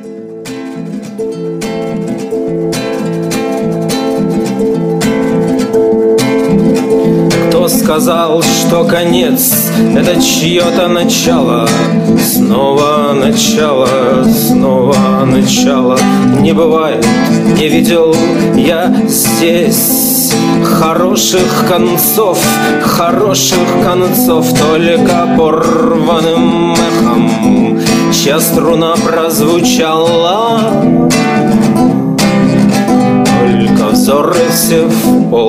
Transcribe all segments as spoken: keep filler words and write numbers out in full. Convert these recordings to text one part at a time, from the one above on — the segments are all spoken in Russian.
Кто сказал, что конец — это чье-то начало? Снова начало, снова начало. Не бывает, не видел я здесь хороших концов, хороших концов, только порванным эхом, чья струна прозвучала. Только взоры все в пол,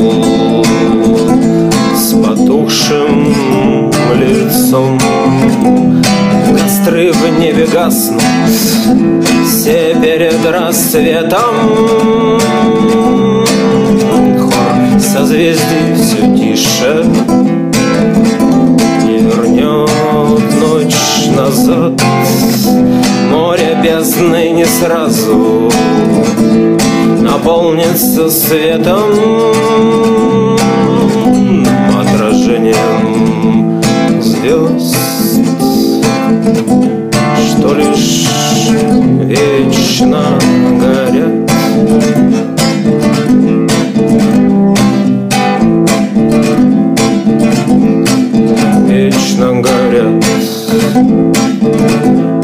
с потухшим лицом. Костры в небе гаснут, все перед рассветом. Хор созвездий все тише, не вернет ночь назад. Море бездны не сразу наполнится светом, отражением звезд, что лишь вечно горят. Вечно горят.